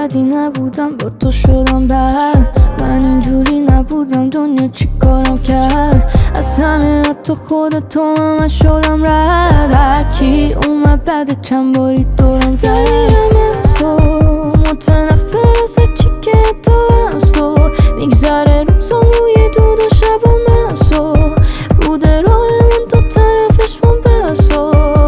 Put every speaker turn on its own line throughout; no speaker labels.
بدی نبودم با تو شدم بد. من اینجوری نبودم دنیا چی کارم کرد. از همه حتی خود تو من شدم رد. هرکی اومد بعد چند باری دورم زد. دمیرم از تو متنفر از هرچی که تو از تو میگذره روزم روی دود و شبم از تو بوده راهمون دو طرفش من بسو.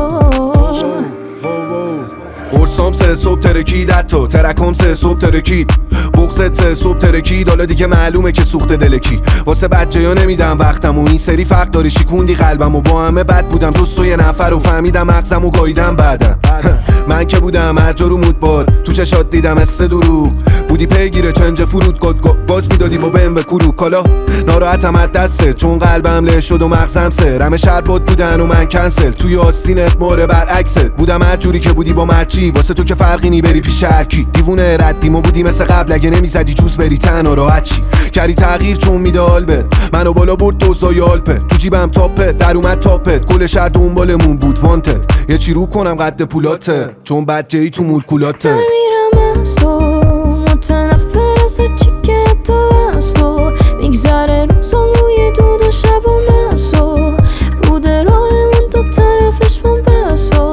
قرصام سه صبح ترکید حتی ترکام سه صبح ترکید بغزت سه صبح ترکید. حالا دیگه معلومه که سوخت دلکی واسه بچه ها نمیدم وقتم و این سری فرق داری شیکوندی قلبم و با همه بد بودم جز تو یه نفر و فهمیدم مغزم و گاییدم بعدم. من که بودم هر جا رو مود باد تو چشات دیدم استه دروغ بودی پیگیره چنج فرود گاز میدادی با بهم به کروک. حالا ناراحتم از دسته چون قلبم له شد و مغزم سه رم شربات بودن و من کنسل توی آستینت ماره برعکست بودم هر جوری که بودی با مرچی واسه تو که فرقی نی بری پیش هرکی. دیوونه ردیم و بودی مثل قبل اگه نمیزدی جوز بری تنها راحت چی کردی تغییر چون میده آلبت منو بالا برد دوزای آلپت تو جیبم تاپت در اومد تاپت کل شهر دنبالمون بود وانتد یه چی رو کنم قد پولاته چون بدجهی تو مولکولاته.
میرم از تو متنفر از هرچی که تو از تو میگذره روزم روی دود و شبم از تو بوده راهمون دو طرفش من بسو.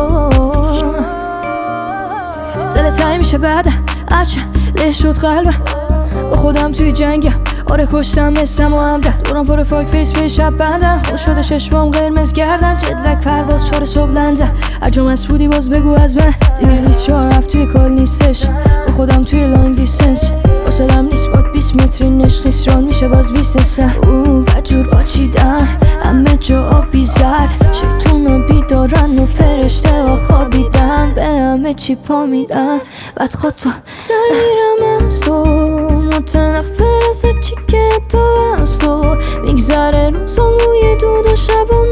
دل تنگ میشه بعد هرچه له شد قلبم با خودم توی جنگم. آره کشتم مثلم و همدن دورم پر فاک فیس به شب بندم خوش شده چشمام قرمز گردن جدلک پرواز 4 صبح لندن هر جا مست بودی باز بگو از من دیگه 24 هفت توی کال نیستش با خودم توی لانگ دیستنس فاصلم نیست باد 20 متری نشنیس ران میشه باز 20 سن بدجور پاچیدن همه جا آبی زرد شیطونا بیدارن و فرشته ها خوابیدن به همه چی پا میدن بعد خودتو در میرم از تو متنفر از هرچی که تو از تو میگذره روزم روی دود و شبم